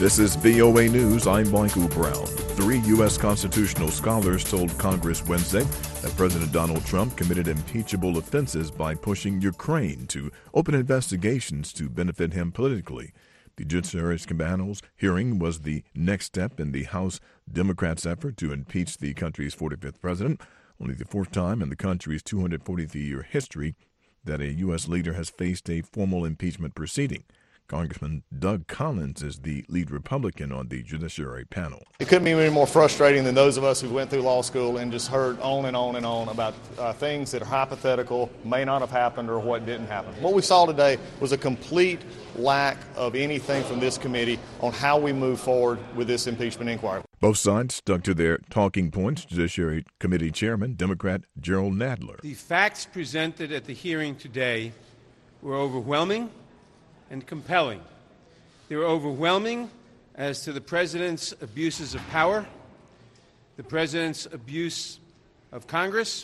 This is VOA News. I'm Michael Brown. 3 U.S. constitutional scholars told Congress Wednesday that President Donald Trump committed impeachable offenses by pushing Ukraine to open investigations to benefit him politically. The Judiciary Panel's hearing was the next step in the House Democrats' effort to impeach the country's 45th president, only the fourth time in the country's 243-year history that a U.S. leader has faced a formal impeachment proceeding. Congressman Doug Collins is the lead Republican on the Judiciary Panel. It couldn't be any more frustrating than those of us who went through law school and just heard on and on and on about things that are hypothetical, may not have happened, or what didn't happen. What we saw today was a complete lack of anything from this committee on how we move forward with this impeachment inquiry. Both sides stuck to their talking points. Judiciary Committee Chairman, Democrat Gerald Nadler. The facts presented at the hearing today were overwhelming and compelling. They were overwhelming as to the president's abuses of power, the president's abuse of Congress,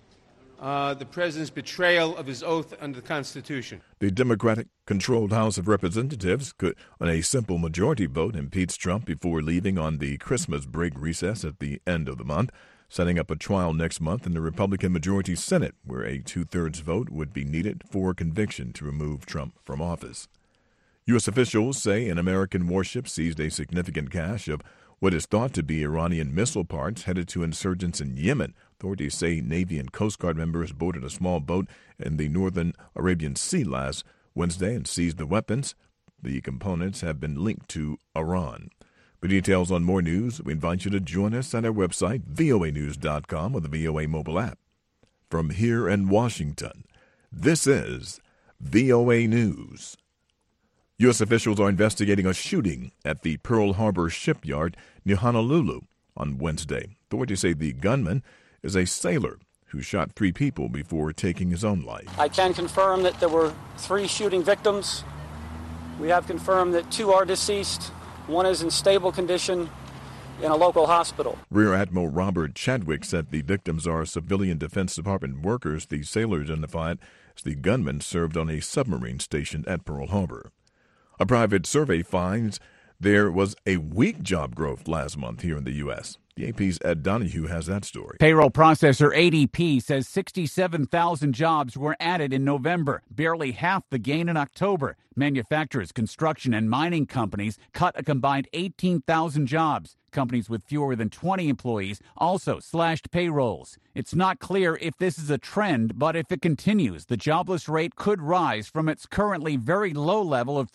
the president's betrayal of his oath under the Constitution. The Democratic-controlled House of Representatives could, on a simple majority vote, impeach Trump before leaving on the Christmas break recess at the end of the month, setting up a trial next month in the Republican-majority Senate, where a two-thirds vote would be needed for conviction to remove Trump from office. U.S. officials say an American warship seized a significant cache of what is thought to be Iranian missile parts headed to insurgents in Yemen. Authorities say Navy and Coast Guard members boarded a small boat in the northern Arabian Sea last Wednesday and seized the weapons. The components have been linked to Iran. For details on more news, we invite you to join us at our website, voanews.com, or the VOA mobile app. From here in Washington, this is VOA News. U.S. officials are investigating a shooting at the Pearl Harbor shipyard near Honolulu on Wednesday. Authorities say the gunman is a sailor who shot 3 people before taking his own life. I can confirm that there were 3 shooting victims. We have confirmed that 2 are deceased. 1 is in stable condition in a local hospital. Rear Admiral Robert Chadwick said the victims are civilian Defense Department workers. The sailor identified as the gunman served on a submarine stationed at Pearl Harbor. A private survey finds there was a weak job growth last month here in the U.S. The AP's Ed Donahue has that story. Payroll processor ADP says 67,000 jobs were added in November, barely half the gain in October. Manufacturers, construction, and mining companies cut a combined 18,000 jobs. Companies with fewer than 20 employees also slashed payrolls. It's not clear if this is a trend, but if it continues, the jobless rate could rise from its currently very low level of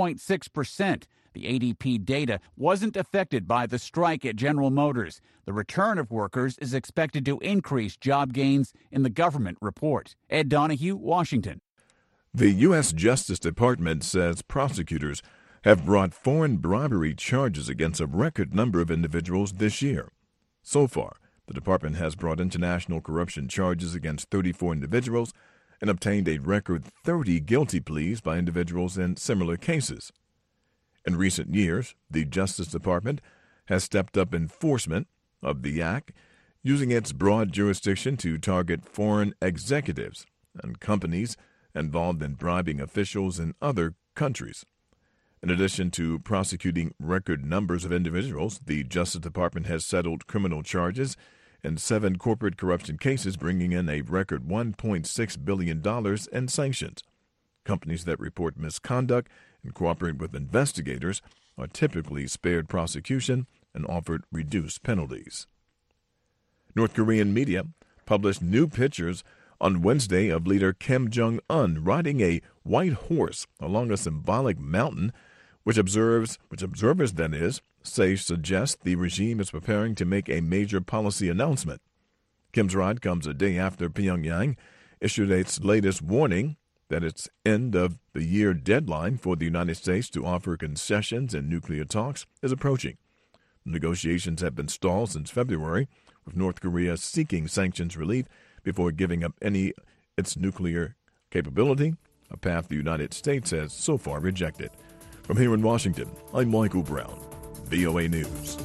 3.6%. The ADP data wasn't affected by the strike at General Motors. The return of workers is expected to increase job gains in the government report. Ed Donahue, Washington. The U.S. Justice Department says prosecutors have brought foreign bribery charges against a record number of individuals this year. So far, the department has brought international corruption charges against 34 individuals and obtained a record 30 guilty pleas by individuals in similar cases. In recent years, the Justice Department has stepped up enforcement of the act, using its broad jurisdiction to target foreign executives and companies involved in bribing officials in other countries. In addition to prosecuting record numbers of individuals, the Justice Department has settled criminal charges in 7 corporate corruption cases, bringing in a record $1.6 billion in sanctions. Companies that report misconduct and cooperate with investigators are typically spared prosecution and offered reduced penalties. North Korean media published new pictures on Wednesday of leader Kim Jong-un riding a white horse along a symbolic mountain, which observers say suggests the regime is preparing to make a major policy announcement. Kim's ride comes a day after Pyongyang issued its latest warning that its end-of-the-year deadline for the United States to offer concessions in nuclear talks is approaching. Negotiations have been stalled since February, with North Korea seeking sanctions relief before giving up its nuclear capability, a path the United States has so far rejected. From here in Washington, I'm Michael Brown, VOA News.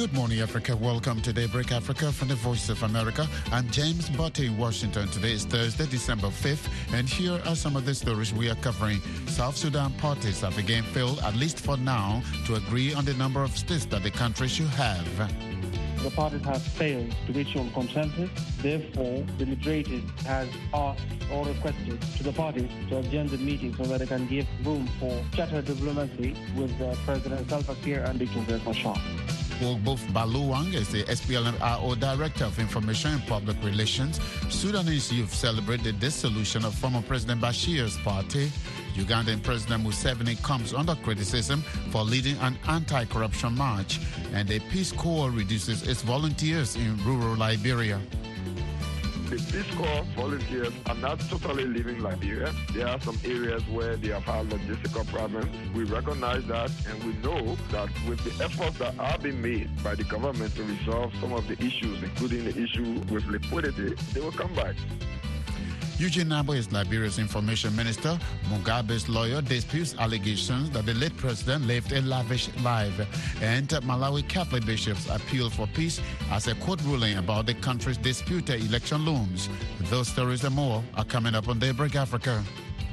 Good morning, Africa. Welcome to Daybreak Africa from the Voice of America. I'm James Botte in Washington. Today is Thursday, December 5th, and here are some of the stories we are covering. South Sudan parties have again failed, at least for now, to agree on the number of states that the country should have. The parties have failed to reach a consensus. Therefore, the moderators has asked or requested to the parties to adjourn the meeting so that they can give room for charter diplomacy with President Salva Kiir and Dr. Riek Machar. Pogbuf Baluwang is the SPLM-IO Director of Information and Public Relations. Sudanese youth celebrate the dissolution of former President Bashir's party. Ugandan President Museveni comes under criticism for leading an anti-corruption march. And the Peace Corps reduces its volunteers in rural Liberia. The Peace Corps volunteers are not totally leaving Liberia. There are some areas where they have had logistical problems. We recognize that, and we know that with the efforts that are being made by the government to resolve some of the issues, including the issue with liquidity, they will come back. Eugene Nabo is Liberia's information minister. Mugabe's lawyer disputes allegations that the late president lived a lavish life. And Malawi Catholic bishops appeal for peace as a court ruling about the country's disputed election looms. Those stories and more are coming up on Daybreak Africa.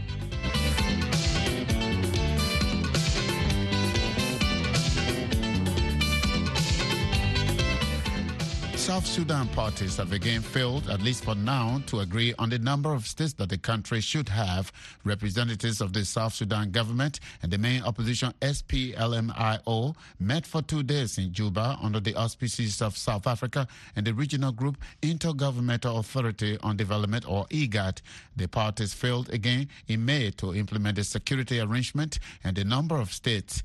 South Sudan parties have again failed, at least for now, to agree on the number of states that the country should have. Representatives of the South Sudan government and the main opposition SPLM-IO met for 2 days in Juba under the auspices of South Africa and the regional group Intergovernmental Authority on Development, or IGAD. The parties failed again in May to implement the security arrangement and the number of states.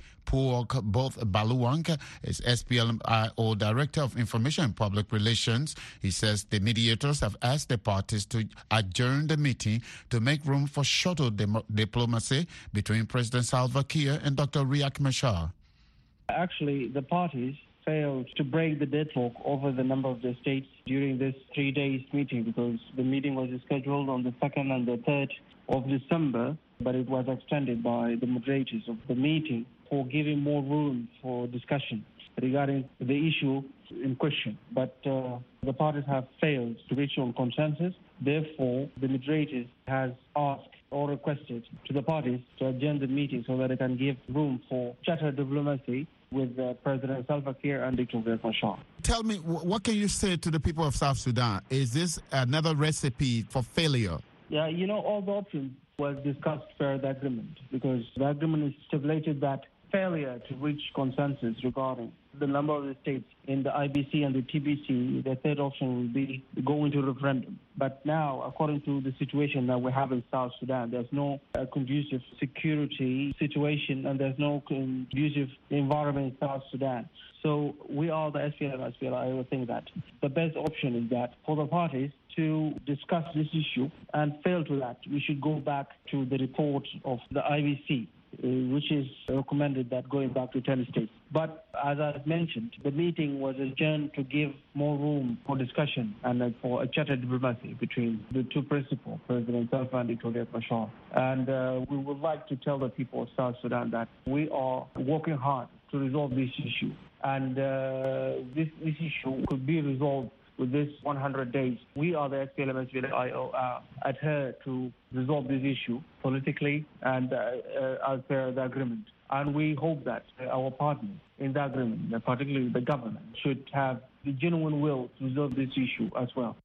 Both Baluwang is SPLM-IO Director of Information and Public Relations. He says the mediators have asked the parties to adjourn the meeting to make room for shuttle diplomacy between President Salva Kiir and Dr. Riek Machar. Actually, the parties failed to break the deadlock over the number of the states during this 3 days meeting, because the meeting was scheduled on the 2nd and the 3rd of December, but it was extended by the moderators of the meeting for giving more room for discussion regarding the issue in question. But the parties have failed to reach a consensus. Therefore, the moderators has asked or requested to the parties to adjourn the meeting so that they can give room for charter diplomacy with President Salva Kiir and Dr. Riek Machar. Tell me, what can you say to the people of South Sudan? Is this another recipe for failure? Yeah, all the options was discussed per the agreement, because the agreement is stipulated that failure to reach consensus regarding the number of the states in the IBC and the TBC, the third option will be going to referendum. But now, according to the situation that we have in South Sudan, there's no conducive security situation and there's no conducive environment in South Sudan. So we are the SPLM, I would think that the best option is that for the parties to discuss this issue, and fail to that, we should go back to the report of the IBC, which is recommended that going back to 10 states. But as I mentioned, the meeting was adjourned to give more room for discussion and for a charter diplomacy between the two principals, President Salva and Dr. Riek Machar. And we would like to tell the people of South Sudan that we are working hard to resolve this issue. And this issue could be resolved with this 100 days. We are the SPLM-IO adhere to resolve this issue politically and as per the agreement. And we hope that our partners in the agreement, particularly the government, should have the genuine will to resolve this issue as well.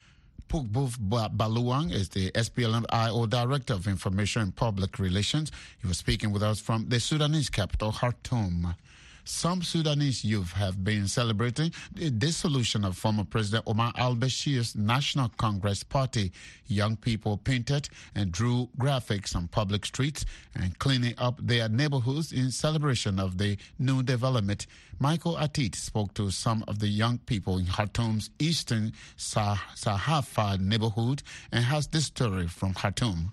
Pogbuf Baluwang is the SPLM-IO Director of Information and Public Relations. He was speaking with us from the Sudanese capital, Khartoum. Some Sudanese youth have been celebrating the dissolution of former President Omar al-Bashir's National Congress Party. Young people painted and drew graphics on public streets and cleaning up their neighborhoods in celebration of the new development. Michael Atit spoke to some of the young people in Khartoum's eastern Sahafa neighborhood and has this story from Khartoum.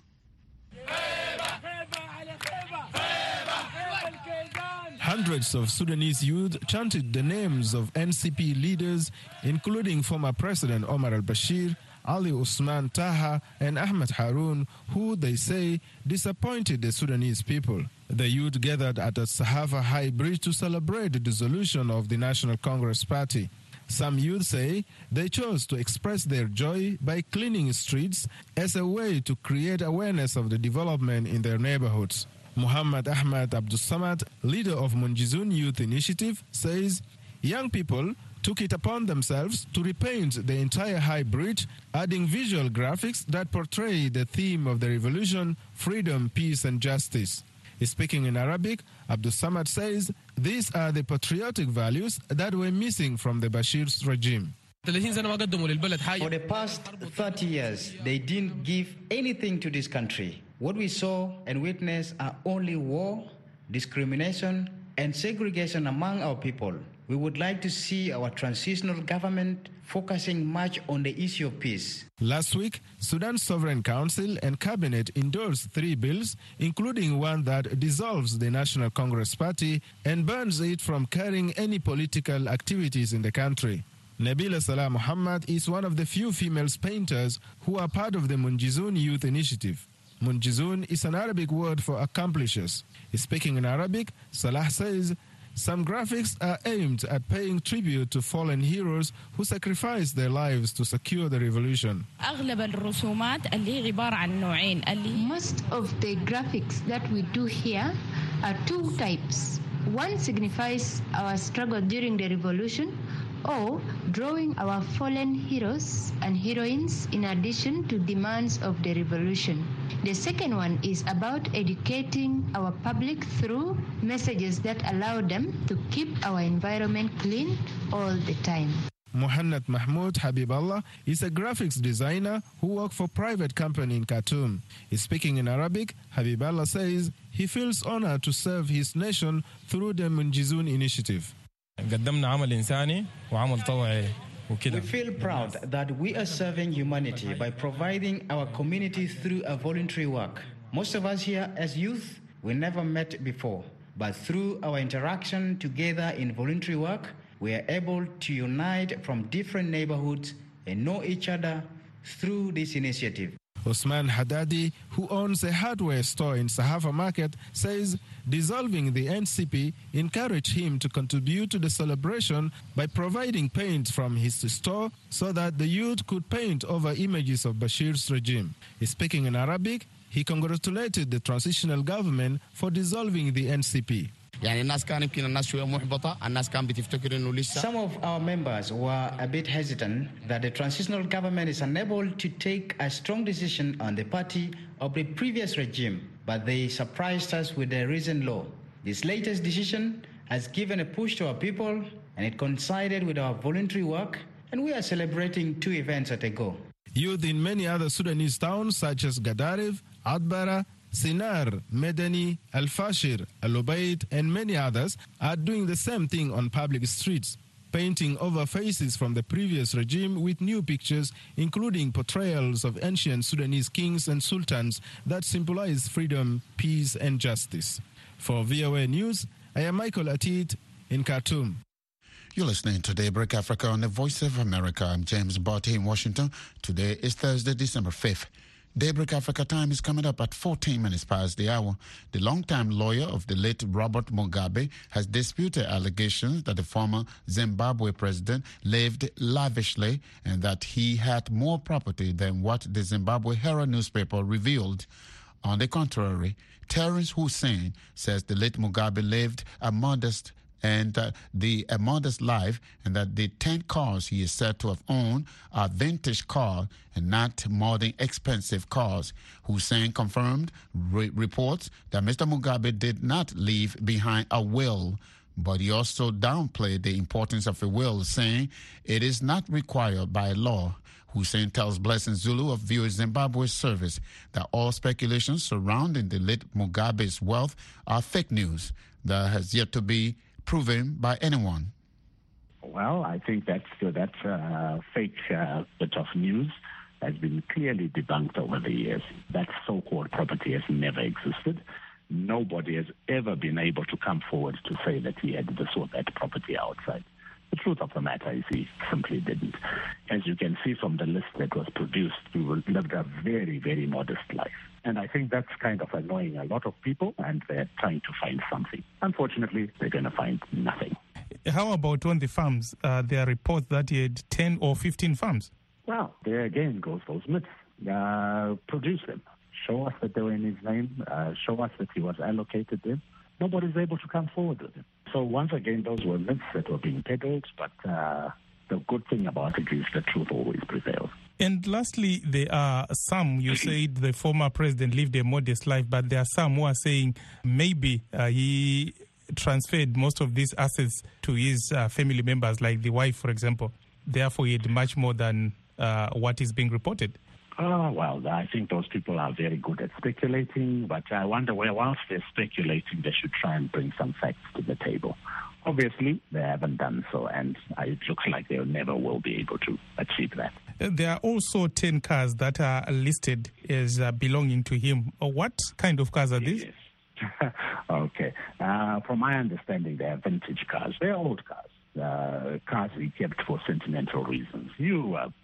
Hundreds of Sudanese youth chanted the names of NCP leaders, including former President Omar al-Bashir, Ali Usman Taha, and Ahmed Haroun, who they say disappointed the Sudanese people. The youth gathered at the Sahafa High Bridge to celebrate the dissolution of the National Congress Party. Some youth say they chose to express their joy by cleaning streets as a way to create awareness of the development in their neighborhoods. Muhammad Ahmad Abdul Samad, leader of Munjizun Youth Initiative, says young people took it upon themselves to repaint the entire High Bridge, adding visual graphics that portray the theme of the revolution, freedom, peace and justice. Speaking in Arabic, Abdul Samad says these are the patriotic values that were missing from the Bashir's regime. For the past 30 years, they didn't give anything to this country. What we saw and witnessed are only war, discrimination, and segregation among our people. We would like to see our transitional government focusing much on the issue of peace. Last week, Sudan's Sovereign Council and Cabinet endorsed 3 bills, including one that dissolves the National Congress Party and bans it from carrying any political activities in the country. Nabila Salah Muhammad is one of the few female painters who are part of the Munjizun Youth Initiative. Munjizun is an Arabic word for accomplishers. Speaking in Arabic, Salah says, some graphics are aimed at paying tribute to fallen heroes who sacrificed their lives to secure the revolution. Most of the graphics that we do here are 2 types. One signifies our struggle during the revolution, or drawing our fallen heroes and heroines in addition to demands of the revolution. The second one is about educating our public through messages that allow them to keep our environment clean all the time. Muhannad Mahmoud Habiballah is a graphics designer who works for private company in Khartoum. Speaking in Arabic, Habiballah says he feels honored to serve his nation through the Munjizun Initiative. We feel proud that we are serving humanity by providing our community through a voluntary work. Most of us here as youth, we never met before, but through our interaction together in voluntary work, we are able to unite from different neighborhoods and know each other through this initiative. Osman Haddadi, who owns a hardware store in Sahafa Market, says dissolving the NCP encouraged him to contribute to the celebration by providing paint from his store so that the youth could paint over images of Bashir's regime. Speaking in Arabic, he congratulated the transitional government for dissolving the NCP. Some of our members were a bit hesitant that the transitional government is unable to take a strong decision on the party of the previous regime, but they surprised us with the recent law. This latest decision has given a push to our people, and it coincided with our voluntary work, and we are celebrating 2 events at a go. Youth in many other Sudanese towns such as Gadaref, Adbara, Sinar, Medani, Al-Fashir, Al-Ubaid, and many others are doing the same thing on public streets, painting over faces from the previous regime with new pictures, including portrayals of ancient Sudanese kings and sultans that symbolize freedom, peace, and justice. For VOA News, I am Michael Atit in Khartoum. You're listening to Daybreak Africa on the Voice of America. I'm James Barty in Washington. Today is Thursday, December 5th. Daybreak Africa time is coming up at 14 minutes past the hour. The longtime lawyer of the late Robert Mugabe has disputed allegations that the former Zimbabwe president lived lavishly and that he had more property than what the Zimbabwe Herald newspaper revealed. On the contrary, Terence Hussein says the late Mugabe lived a modest life, and that the 10 cars he is said to have owned are vintage cars and not modern expensive cars. Hussein confirmed reports that Mr. Mugabe did not leave behind a will, but he also downplayed the importance of a will, saying it is not required by law. Hussein tells Blessing Zulu of VOA Zimbabwe service that all speculations surrounding the late Mugabe's wealth are fake news that has yet to be proven by anyone. Well, I think that fake bit of news has been clearly debunked over the years. That so-called property has never existed. Nobody has ever been able to come forward to say that he had this or that property outside. The truth of the matter is he simply didn't. As you can see from the list that was produced, he lived a very, very modest life. And I think that's kind of annoying a lot of people, and they're trying to find something. Unfortunately, they're going to find nothing. How about on the farms? There are reports that he had 10 or 15 farms. Well, there again goes those myths. Produce them. Show us that they were in his name. Show us that he was allocated them. Nobody's able to come forward with it. So once again, those were myths that were being peddled, but the good thing about it is the truth always prevails. And lastly, there are some, you said the former president lived a modest life, but there are some who are saying maybe he transferred most of these assets to his family members, like the wife, for example. Therefore, he had much more than what is being reported. Well, I think those people are very good at speculating, but I wonder where, whilst they're speculating, they should try and bring some facts to the table. Obviously, they haven't done so, and it looks like they never will be able to achieve that. There are also 10 cars that are listed as belonging to him. What kind of cars are these? Yes. Okay. From my understanding, they are vintage cars. They're old cars. Cars we kept for sentimental reasons. You are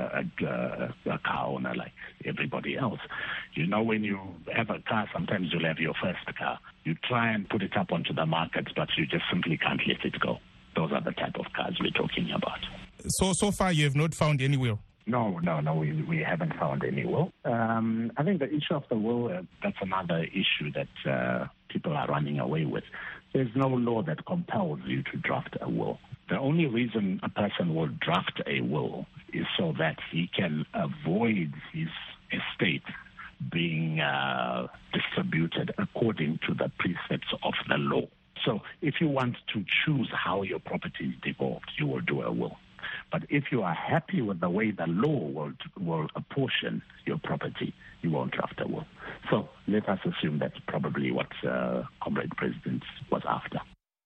a car owner like everybody else. You know, when you have a car, sometimes you'll have your first car. You try and put it up onto the market, but you just simply can't let it go. Those are the type of cars we're talking about. So far you have not found any will? No, we haven't found any will. I think the issue of the will, that's another issue that people are running away with. There's no law that compels you to draft a will. The only reason a person will draft a will is so that he can avoid his estate being distributed according to the precepts of the law. So if you want to choose how your property is devolved, you will do a will. But if you are happy with the way the law will apportion your property, you won't draft a will. So let us assume that's probably what Comrade President was after.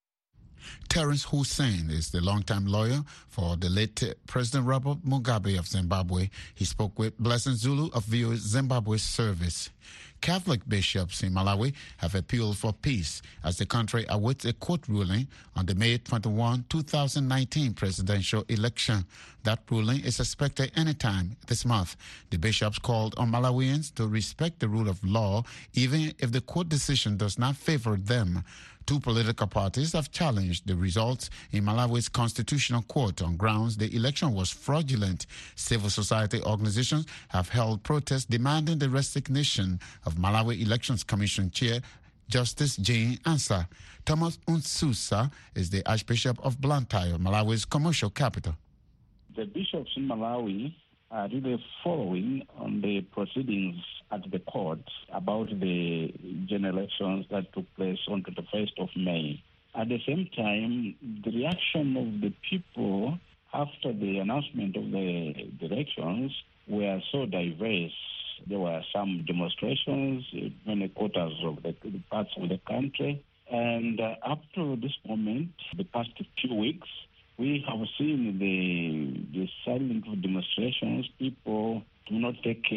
Terence Hussein is the longtime lawyer for the late President Robert Mugabe of Zimbabwe. He spoke with Blessing Zulu of VOA Zimbabwe Service. Catholic bishops in Malawi have appealed for peace as the country awaits a court ruling on the May 21, 2019 presidential election. That ruling is expected anytime this month. The bishops called on Malawians to respect the rule of law, even if the court decision does not favor them. Two political parties have challenged the results in Malawi's constitutional court on grounds the election was fraudulent. Civil society organizations have held protests demanding the resignation of Malawi Elections Commission Chair Justice Jane Ansah. Thomas Unsusa is the Archbishop of Blantyre, Malawi's commercial capital. The bishops in Malawi are really following on the proceedings at the court about the general elections that took place on the 1st of May. At the same time, the reaction of the people after the announcement of the elections were so diverse. There were some demonstrations in many quarters of the parts of the country. And up to this moment, the past few weeks, we have seen the silent demonstrations. People do not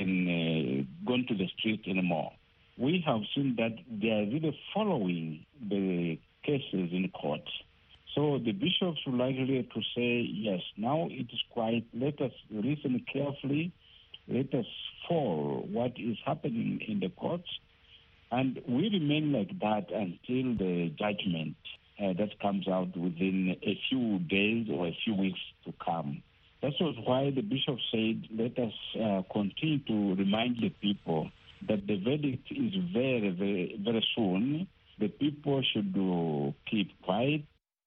gone to the street anymore. We have seen that they are really following the cases in court. So the bishops would like really to say, yes, now it is quiet. Let us listen carefully. Let us follow what is happening in the courts. And we remain like that until the judgment that comes out within a few days or a few weeks to come. That was why the bishop said, let us continue to remind the people that the verdict is very, very, very soon. The people should keep quiet.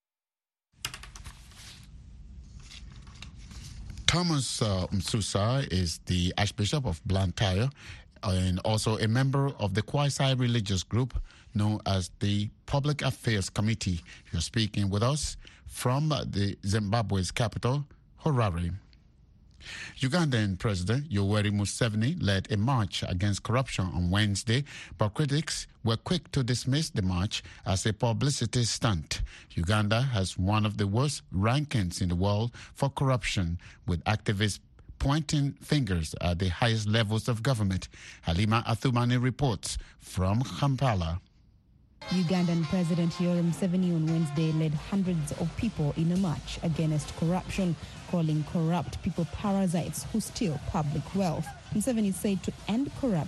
Thomas Msusa is the Archbishop of Blantyre and also a member of the quasi-religious group known as the Public Affairs Committee. You're speaking with us from the Zimbabwe's capital, Harare. Ugandan President Yoweri Museveni led a march against corruption on Wednesday, but critics were quick to dismiss the march as a publicity stunt. Uganda has one of the worst rankings in the world for corruption, with activists pointing fingers at the highest levels of government. Halima Athumani reports from Kampala. Ugandan President Yoweri Museveni on Wednesday led hundreds of people in a march against corruption, calling corrupt people parasites who steal public wealth. Museveni said to end corruption,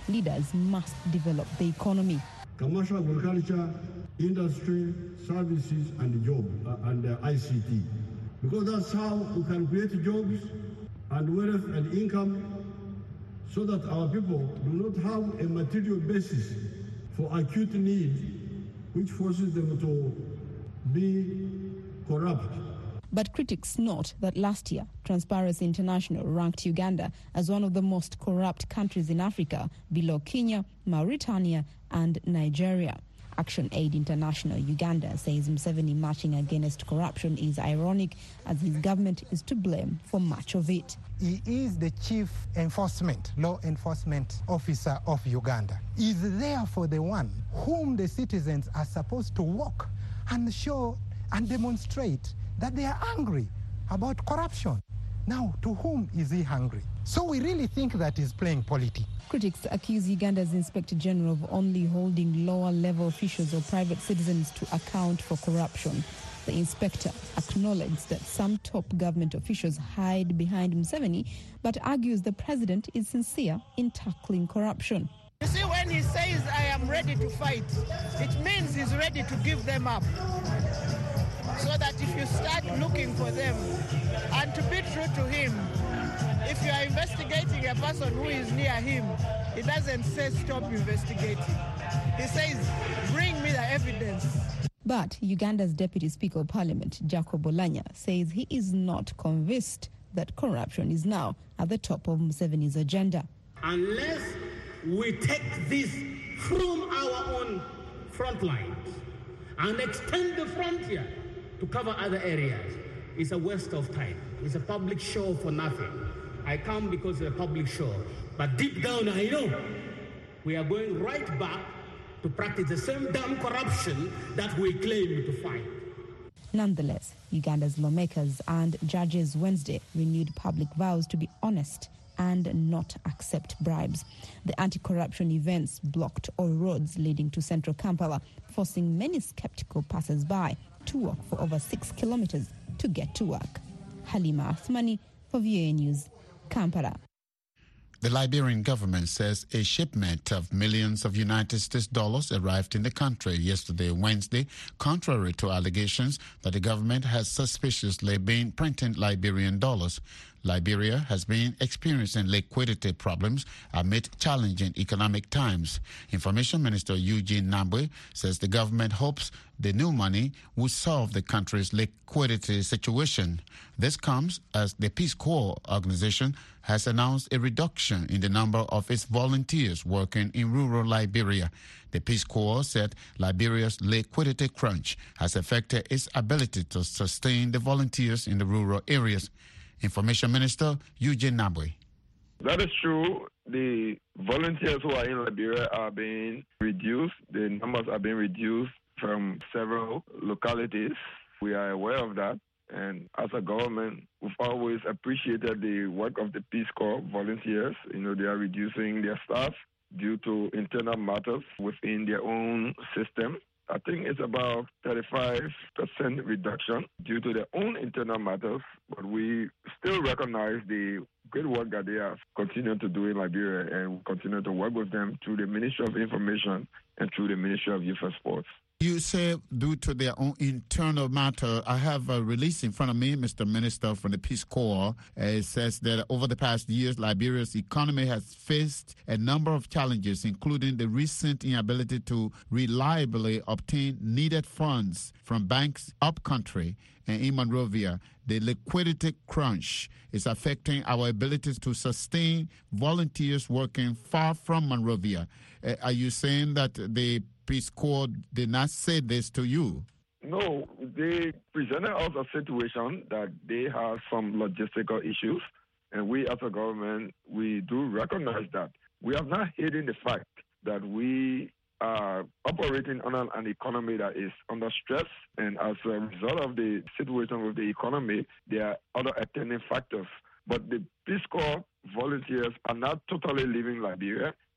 leaders must develop the economy. Commercial agriculture, industry, services, and job and ICT. Because that's how we can create jobs and wealth and income so that our people do not have a material basis for acute need which forces them to be corrupt. But critics note that last year, Transparency International ranked Uganda as one of the most corrupt countries in Africa, below Kenya, Mauritania, and Nigeria. Action Aid International Uganda says Museveni marching against corruption is ironic, as his government is to blame for much of it. He is the chief law enforcement officer of Uganda. He is therefore the one whom the citizens are supposed to walk and show and demonstrate that they are angry about corruption. Now, to whom is he hungry? So we really think that he's playing politics. Critics accuse Uganda's Inspector General of only holding lower-level officials or private citizens to account for corruption. The inspector acknowledged that some top government officials hide behind Museveni, but argues the president is sincere in tackling corruption. You see, when he says, I am ready to fight, it means he's ready to give them up. So that if you start looking for them, and to be true to him, if you are investigating a person who is near him, he doesn't say stop investigating. He says, bring me the evidence. But Uganda's Deputy Speaker of Parliament, Jacob Oulanyah, says he is not convinced that corruption is now at the top of Museveni's agenda. Unless we take this from our own front lines and extend the frontier to cover other areas, it's a waste of time. It's a public show for nothing. I come because it's a public show, but deep down I know we are going right back to practice the same damn corruption that we claim to fight. Nonetheless, Uganda's lawmakers and judges Wednesday renewed public vows to be honest and not accept bribes. The anti-corruption events blocked all roads leading to central Kampala, forcing many skeptical passers-by to walk for over 6 kilometers to get to work. Halima Athmani for VOA News, Kampala. The Liberian government says a shipment of millions of United States dollars arrived in the country yesterday, Wednesday, contrary to allegations that the government has suspiciously been printing Liberian dollars. Liberia has been experiencing liquidity problems amid challenging economic times. Information Minister Eugene Nabwe says the government hopes the new money will solve the country's liquidity situation. This comes as the Peace Corps organization has announced a reduction in the number of its volunteers working in rural Liberia. The Peace Corps said Liberia's liquidity crunch has affected its ability to sustain the volunteers in the rural areas. Information Minister Eugene Nabwe. That is true. The volunteers who are in Liberia are being reduced. The numbers are being reduced from several localities. We are aware of that. And as a government, we've always appreciated the work of the Peace Corps volunteers. They are reducing their staff due to internal matters within their own system. I think it's about 35% reduction due to their own internal matters, but we still recognize the great work that they have continued to do in Liberia, and we continue to work with them through the Ministry of Information and through the Ministry of Youth and Sports. You say due to their own internal matter. I have a release in front of me, Mr. Minister, from the Peace Corps. It says that over the past years, Liberia's economy has faced a number of challenges, including the recent inability to reliably obtain needed funds from banks upcountry and in Monrovia. The liquidity crunch is affecting our ability to sustain volunteers working far from Monrovia. Are you saying that the Peace Corps did not say this to you? No, they presented us a situation that they have some logistical issues, and we as a government, we do recognize that. We have not hidden the fact that we are operating on an economy that is under stress, and as a result of the situation with the economy, there are other attending factors. But the Peace Corps volunteers are not totally leaving Liberia.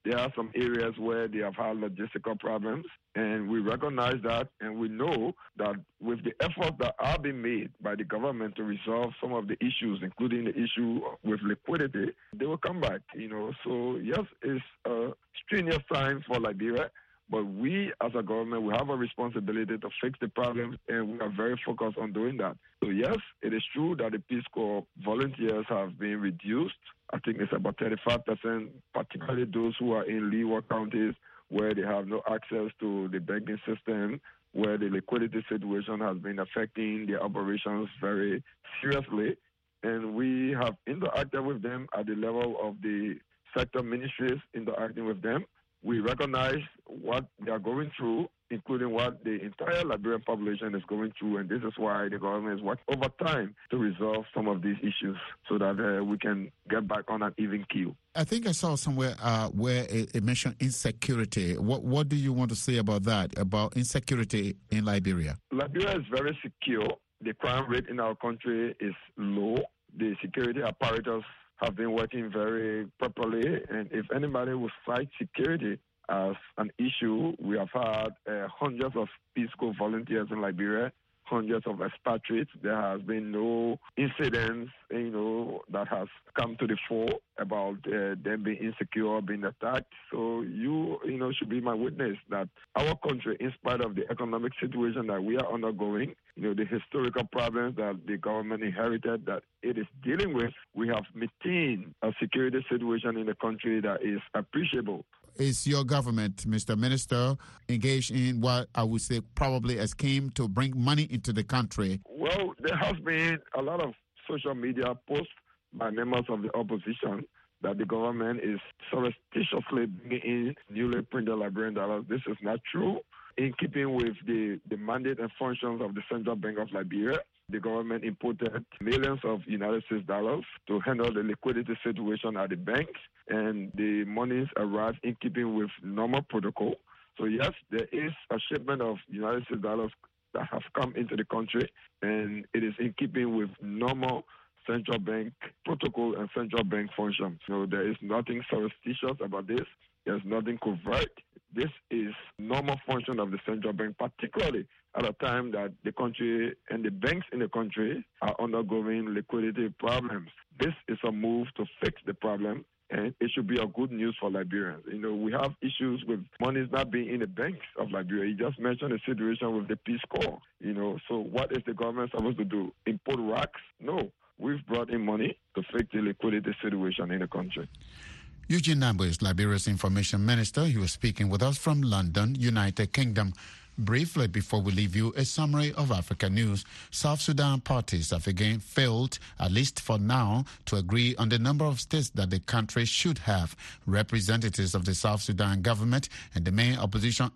there are some areas where they have had logistical problems, and we recognize that, and we know that with the efforts that are being made by the government to resolve some of the issues, including the issue with liquidity, they will come back, So, yes, it's a strenuous time for Liberia, but we as a government, we have a responsibility to fix the problems, and we are very focused on doing that. So, yes, it is true that the Peace Corps volunteers have been reduced. I think it's about 35%, particularly those who are in leeward counties where they have no access to the banking system, where the liquidity situation has been affecting their operations very seriously. And we have interacted with them at the level of the sector ministries, interacting with them. We recognize what they are going through, including what the entire Liberian population is going through, and this is why the government is working overtime to resolve some of these issues so that we can get back on an even keel. I think I saw somewhere where it mentioned insecurity. What do you want to say about that, about insecurity in Liberia? Liberia is very secure. The crime rate in our country is low. The security apparatus have been working very properly, and if anybody will cite security as an issue, we have had hundreds of Peace Corps volunteers in Liberia, hundreds of expatriates. There has been no incidents, that has come to the fore about them being insecure, being attacked. So you should be my witness that our country, in spite of the economic situation that we are undergoing, the historical problems that the government inherited that it is dealing with, we have maintained a security situation in the country that is appreciable. Is your government, Mr. Minister, engaged in what I would say probably a scheme to bring money into the country? Well, there has been a lot of social media posts by members of the opposition that the government is surreptitiously bringing in newly printed Liberian dollars. This is not true. In keeping with the mandate and functions of the Central Bank of Liberia, the government imported millions of United States dollars to handle the liquidity situation at the banks, and the monies arrived in keeping with normal protocol. So yes, there is a shipment of United States dollars that have come into the country, and it is in keeping with normal central bank protocol and central bank functions. So there is nothing surreptitious about this. There's nothing covert. This is normal function of the central bank, particularly at a time that the country and the banks in the country are undergoing liquidity problems. This is a move to fix the problem, and it should be a good news for Liberians. We have issues with monies not being in the banks of Liberia. You just mentioned the situation with the Peace Corps. So what is the government supposed to do? Import racks? No. We've brought in money to fix the liquidity situation in the country. Eugene Nambo is Liberia's information minister. He was speaking with us from London, United Kingdom. Briefly, before we leave you, a summary of Africa news. South Sudan parties have again failed, at least for now, to agree on the number of states that the country should have. Representatives of the South Sudan government and the main opposition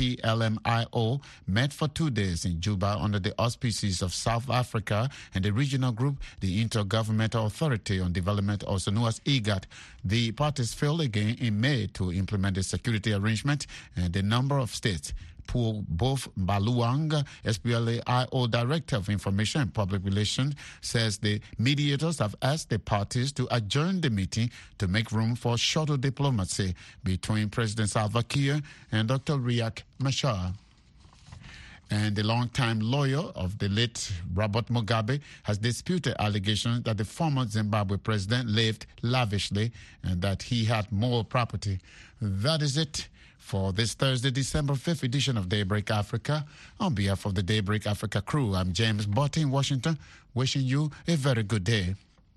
SPLMIO met for 2 days in Juba under the auspices of South Africa and the regional group, the Intergovernmental Authority on Development, also known as IGAD. The parties failed again in May to implement the security arrangement and the number of states. Paul Bof Baluang, SPLAIO Director of Information and Public Relations, says the mediators have asked the parties to adjourn the meeting to make room for shorter diplomacy between President Salva Kiir and Dr. Riek Machar. And the longtime lawyer of the late Robert Mugabe has disputed allegations that the former Zimbabwe president lived lavishly and that he had more property. That is it for this Thursday, December 5th edition of Daybreak Africa. On behalf of the Daybreak Africa crew, I'm James Botte in Washington, wishing you a very good day.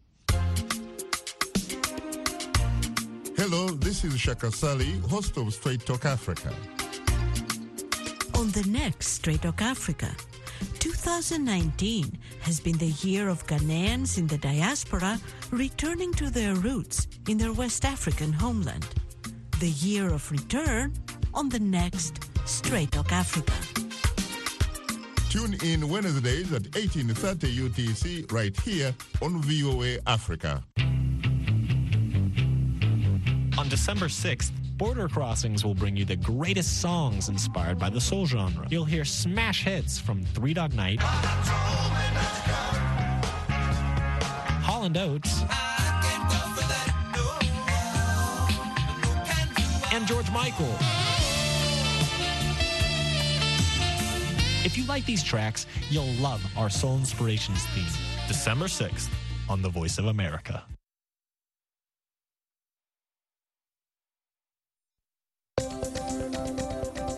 Hello, this is Shaka Sali, host of Straight Talk Africa. On the next Straight Talk Africa, 2019 has been the year of Ghanaians in the diaspora returning to their roots in their West African homeland. The year of return on the next Straight Talk Africa. Tune in Wednesdays at 18:30 UTC right here on VOA Africa. On December 6th, Border Crossings will bring you the greatest songs inspired by the soul genre. You'll hear smash hits from Three Dog Night, Holland Oates, and George Michael. If you like these tracks, you'll love our Soul Inspirations theme, December 6th on The Voice of America.